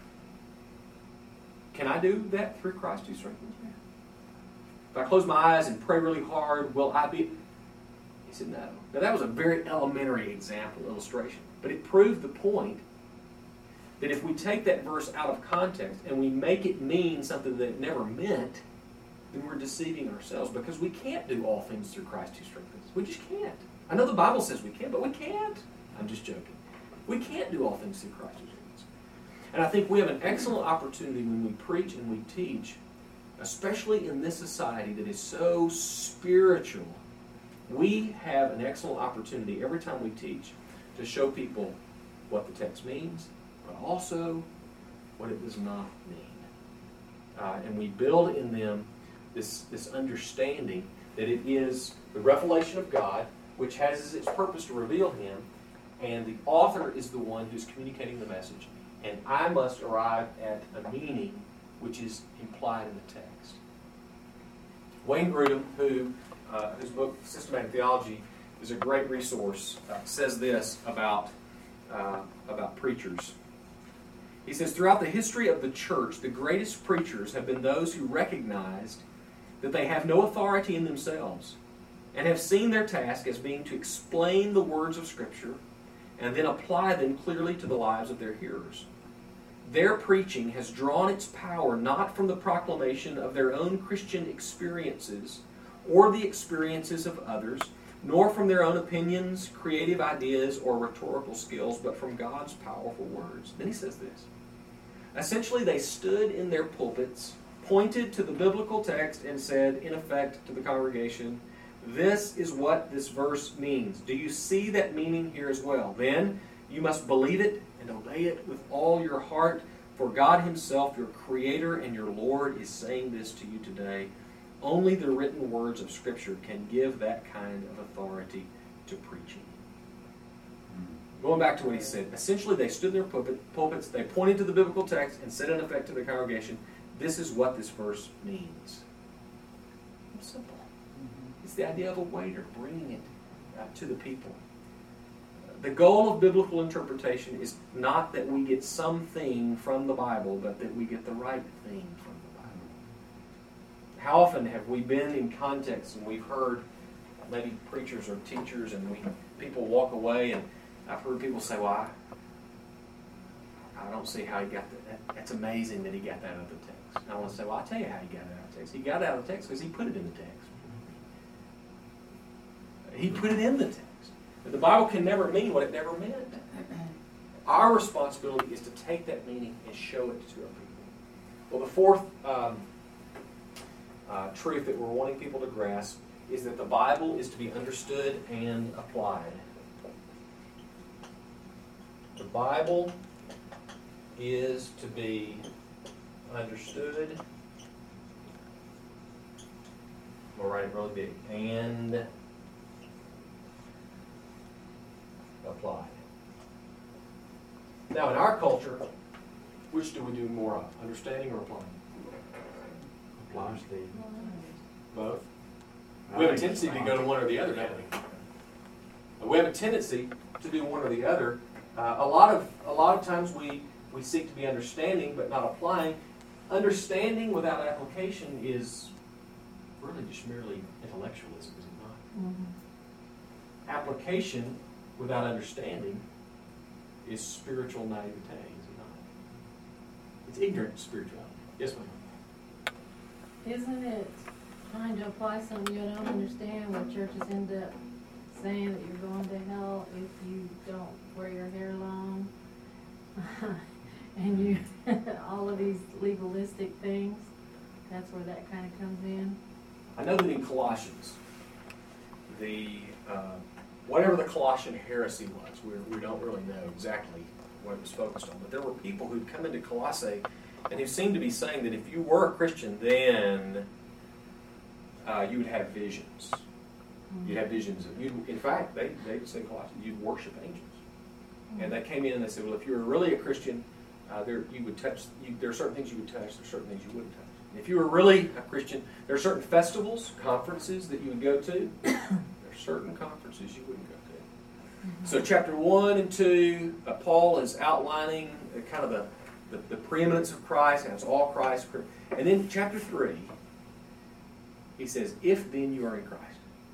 Can I do that through Christ who strengthens me? If I close my eyes and pray really hard, will I be... He said, no. Now that was a very elementary example, illustration. But it proved the point that if we take that verse out of context and we make it mean something that it never meant, then we're deceiving ourselves, because we can't do all things through Christ who strengthens us. We just can't. I know the Bible says we can, but we can't. I'm just joking. We can't do all things through Christ who strengthens us. And I think we have an excellent opportunity when we preach and we teach, especially in this society that is so spiritual. We have an excellent opportunity every time we teach to show people what the text means, but also what it does not mean. And we build in them this understanding that it is the revelation of God, which has as its purpose to reveal Him, and the author is the one who's communicating the message, and I must arrive at a meaning which is implied in the text. Wayne Grudem, whose book Systematic Theology is a great resource, says this about preachers. He says, throughout the history of the church, the greatest preachers have been those who recognized that they have no authority in themselves and have seen their task as being to explain the words of Scripture and then apply them clearly to the lives of their hearers. Their preaching has drawn its power not from the proclamation of their own Christian experiences or the experiences of others, nor from their own opinions, creative ideas, or rhetorical skills, but from God's powerful words. Then he says this. Essentially, they stood in their pulpits, pointed to the biblical text, and said, in effect, to the congregation, this is what this verse means. Do you see that meaning here as well? Then you must believe it and obey it with all your heart, for God Himself, your Creator and your Lord, is saying this to you today. Only the written words of Scripture can give that kind of authority to preaching. Going back to what he said, essentially they stood in their pulpits, they pointed to the biblical text and said in effect to the congregation, this is what this verse means. It's simple. It's the idea of a waiter bringing it to the people. The goal of biblical interpretation is not that we get something from the Bible, but that we get the right thing from the Bible. How often have we been in context and we've heard maybe preachers or teachers and people walk away, and I've heard people say, well, I don't see how he got that. That's amazing that he got that out of the text. And I want to say, well, I'll tell you how he got it out of the text. He got it out of the text because he put it in the text. He put it in the text. But the Bible can never mean what it never meant. Our responsibility is to take that meaning and show it to our people. Well, the fourth truth that we're wanting people to grasp is that the Bible is to be understood and applied. The Bible is to be understood, we'll write it really big, and applied. Now, in our culture, which do we do more of? Understanding or applying? Apply, Steve. Both. We have a tendency to go to one or the other, don't we? We have a tendency to do one or the other. A lot of times we seek to be understanding but not applying. Understanding without application is really just merely intellectualism, is it not? application without understanding is spiritual naivete, is it not? It's ignorant spirituality. Yes, ma'am. Isn't it trying to apply something you don't understand where churches end up saying that you're going to hell if you don't wear your hair long? And you, all of these legalistic things, that's where that kind of comes in. I know that in Colossians, whatever the Colossian heresy was, we don't really know exactly what it was focused on, but there were people who'd come into Colossae and who seemed to be saying that if you were a Christian, then you would have visions. You'd have visions. In fact, they'd say in Colossians, you'd worship angels. And they came in and they said, well, if you were really a Christian, there are certain things you would touch, there are certain things you wouldn't touch. And if you were really a Christian, there are certain festivals, conferences that you would go to. There are certain conferences you wouldn't go to. So chapter 1 and 2, Paul is outlining kind of the preeminence of Christ, and it's all Christ. And then chapter 3, he says, if then you are in Christ.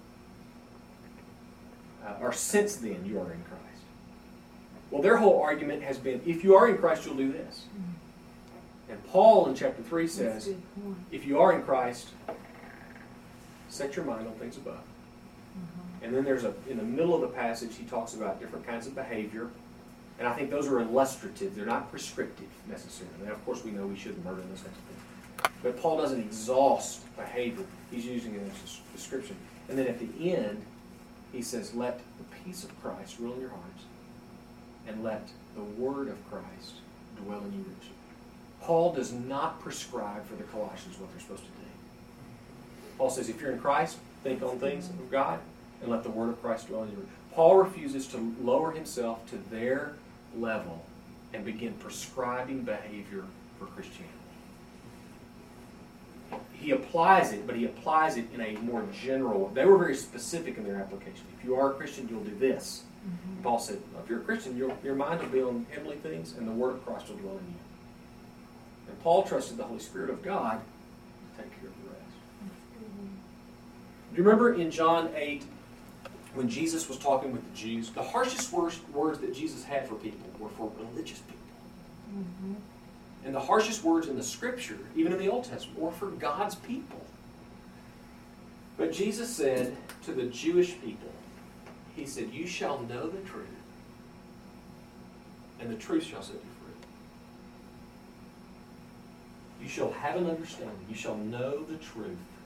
Or since then you are in Christ. Well, their whole argument has been, if you are in Christ, you'll do this. And Paul in chapter 3 says, if you are in Christ, set your mind on things above. And then in the middle of the passage, he talks about different kinds of behavior. And I think those are illustrative. They're not prescriptive necessarily. And of course, we know we shouldn't murder and those kinds of things. But Paul doesn't exhaust behavior. He's using it as a description. And then at the end, he says, let the peace of Christ rule in your hearts, and let the word of Christ dwell in you richly. Paul does not prescribe for the Colossians what they're supposed to do. Paul says, if you're in Christ, think on things of God, and let the word of Christ dwell in you. Paul refuses to lower himself to their level and begin prescribing behavior for Christianity. He applies it, but he applies it in a more general way. They were very specific in their application. If you are a Christian, you'll do this. Paul said, if you're a Christian, your mind will be on heavenly things, and the word of Christ will dwell in you. And Paul trusted the Holy Spirit of God to take care of the rest. Do you remember in John 8, when Jesus was talking with the Jews, the harshest words that Jesus had for people were for religious people. And the harshest words in the Scripture, even in the Old Testament, were for God's people. But Jesus said to the Jewish people, he said, you shall know the truth, and the truth shall set you free. You shall have an understanding. You shall know the truth,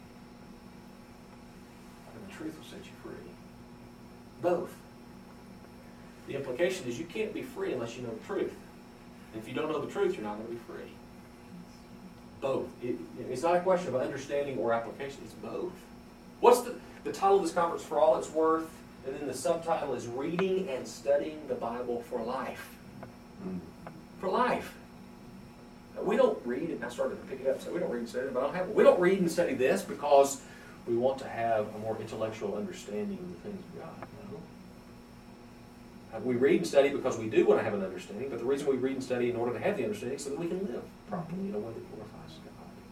and the truth will set you free. Both. The implication is you can't be free unless you know the truth. And if you don't know the truth, you're not going to be free. Both. It's not a question of understanding or application. It's both. What's the title of this conference? For All It's Worth. And then the subtitle is Reading and Studying the Bible for Life. For life. We don't read, and I started to pick it up, so we don't read and study it, but we don't read and study this because we want to have a more intellectual understanding of the things of God. No. We read and study because we do want to have an understanding, but the reason we read and study in order to have the understanding is so that we can live properly in a way that glorifies God.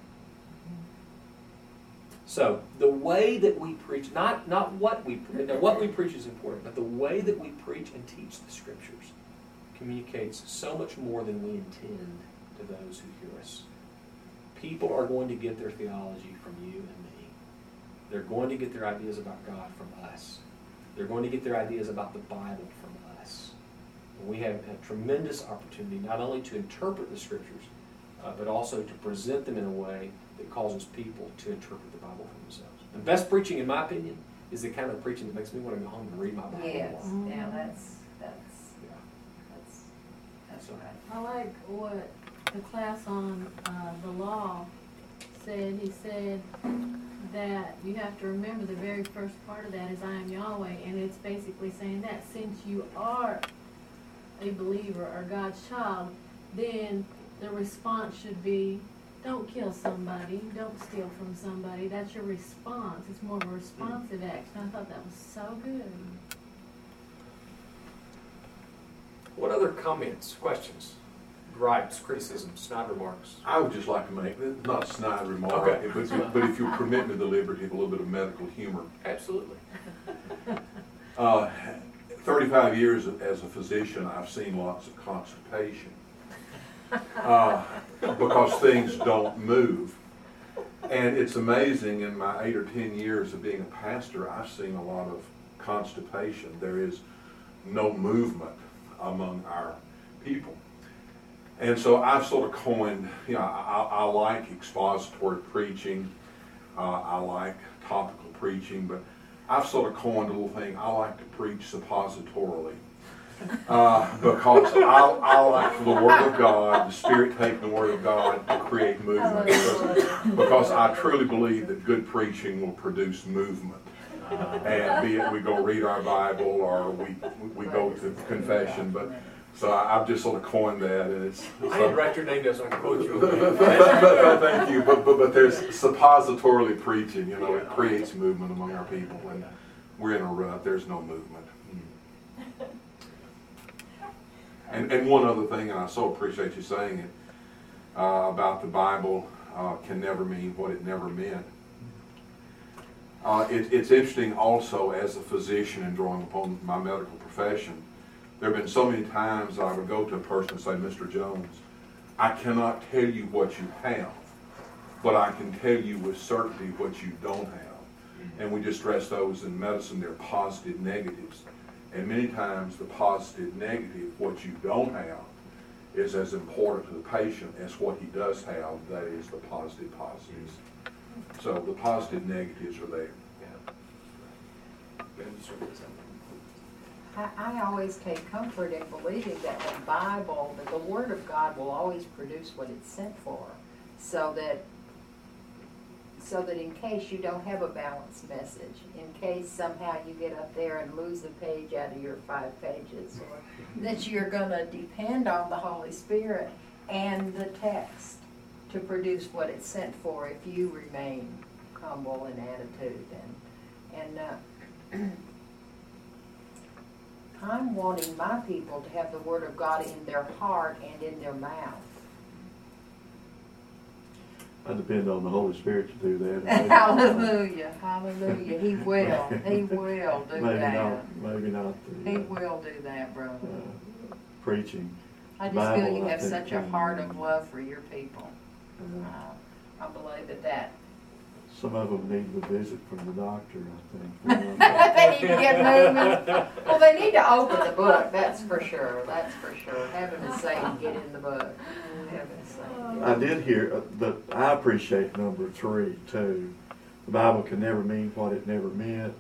So, the way that we preach, not what we preach, now what we preach is important, but the way that we preach and teach the Scriptures communicates so much more than we intend to those who hear us. People are going to get their theology from you and me. They're going to get their ideas about God from us. They're going to get their ideas about the Bible from us. And we have a tremendous opportunity not only to interpret the Scriptures, but also to present them in a way that causes people to interpret the Bible for themselves. The best preaching, in my opinion, is the kind of preaching that makes me want to go home and read my Bible. Yes, yeah, that's right. I like what the class on the law said. He said that you have to remember the very first part of that is I am Yahweh, and it's basically saying that since you are a believer or God's child, then the response should be, don't kill somebody, don't steal from somebody. That's your response. It's more of a responsive action. I thought that was so good. What other comments, questions, gripes, criticisms, snide remarks? I would just like to make, not a snide remark, Okay. but if you'll permit me the liberty of a little bit of medical humor. Absolutely. 35 years as a physician, I've seen lots of constipation because things don't move. And it's amazing, in my 8 or 10 years of being a pastor, I've seen a lot of constipation. There is no movement among our people. And so I've sort of coined, I like expository preaching, I like topical preaching, but I've sort of coined a little thing, I like to preach suppositorily. Because I like for the Word of God, the Spirit taking the Word of God to create movement. Because I truly believe that good preaching will produce movement. And be it we go read our Bible or we go to confession, but so I've just sort of coined that, and it's. I didn't write your name down so I can quote you. but thank you. But there's suppositorily preaching. It creates movement among our people, and we're in a rut. There's no movement. And one other thing, and I so appreciate you saying it about the Bible can never mean what it never meant. It's interesting also as a physician and drawing upon my medical profession. There have been so many times I would go to a person and say, Mr. Jones, I cannot tell you what you have, but I can tell you with certainty what you don't have. And we just stress those in medicine, they're positive negatives. And many times the positive negative, what you don't have, is as important to the patient as what he does have, that is the positive positives. So the positive negatives are there. I always take comfort in believing that the Bible, that the Word of God will always produce what it's sent for, so that in case you don't have a balanced message, in case somehow you get up there and lose a page out of your 5 pages, or that you're going to depend on the Holy Spirit and the text to produce what it's sent for if you remain humble in attitude. And I'm wanting my people to have the Word of God in their heart and in their mouth. I depend on the Holy Spirit to do that. Hallelujah, hallelujah. He will. He will do that. Maybe not. He will do that, brother. Preaching. I just feel you have such a heart of love for your people. I believe that. Some of them need the visit from the doctor, I think. They need to get moving. Well, they need to open the book, that's for sure. That's for sure. Heaven is saying, get in the book. Heaven is saying. I did hear, but I appreciate number 3 too. The Bible can never mean what it never meant.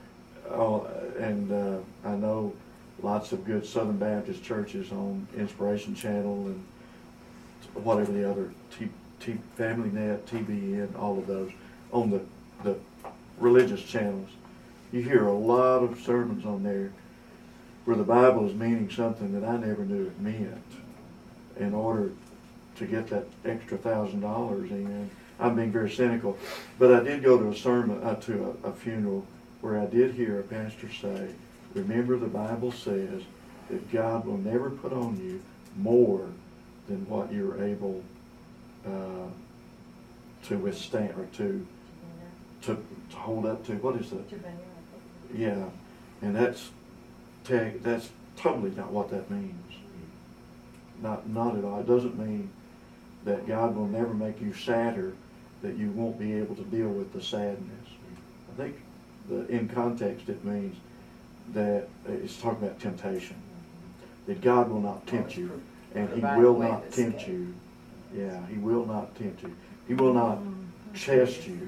And I know lots of good Southern Baptist churches on Inspiration Channel and whatever the other, Family Net, TBN, all of those, on the religious channels. You hear a lot of sermons on there where the Bible is meaning something that I never knew it meant in order to get that extra $1,000 in. I'm being very cynical, but I did go to a sermon, to a funeral where I did hear a pastor say, remember the Bible says that God will never put on you more than what you're able to withstand or to hold up to. What is that? Yeah, and that's totally not what that means. Not at all. It doesn't mean that God will never make you sadder, that you won't be able to deal with the sadness. I think in context it means that it's talking about temptation. That God will not tempt you, and He will not tempt you. Yeah, He will not tempt you. He will not test you.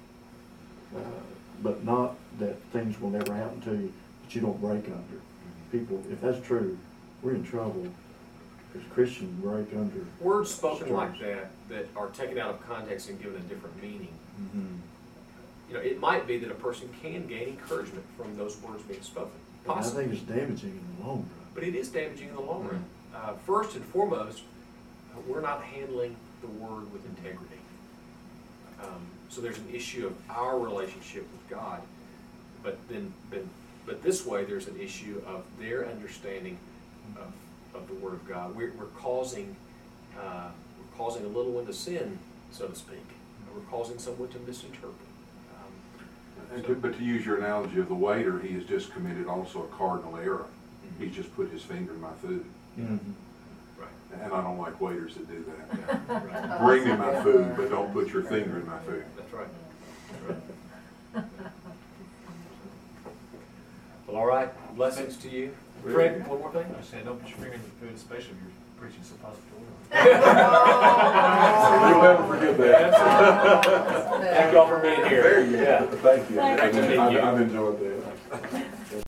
But not that things will never happen to you that you don't break under. People, if that's true, we're in trouble. Because Christians break under. Words spoken like that are taken out of context and given a different meaning. Mm-hmm. It might be that a person can gain encouragement from those words being spoken. Possibly. I think it's damaging in the long run. But it is damaging in the long run. First and foremost, we're not handling the word with integrity. So there's an issue of our relationship with God, but this way there's an issue of their understanding of the Word of God. We're causing a little one to sin, so to speak. We're causing someone to misinterpret. But to use your analogy of the waiter, he has just committed also a cardinal error. He's just put his finger in my food. Mhm. And I don't like waiters that do that. Right. Bring me my food, but don't put your finger in my food. That's right. Well, all right. Blessings to you. Fred, one more thing? I said, don't put your finger in the food, especially if you're preaching suppository. You'll never forget that. Thank y'all for being here. Very good. Yeah. Thank you. Thank you. I've enjoyed that.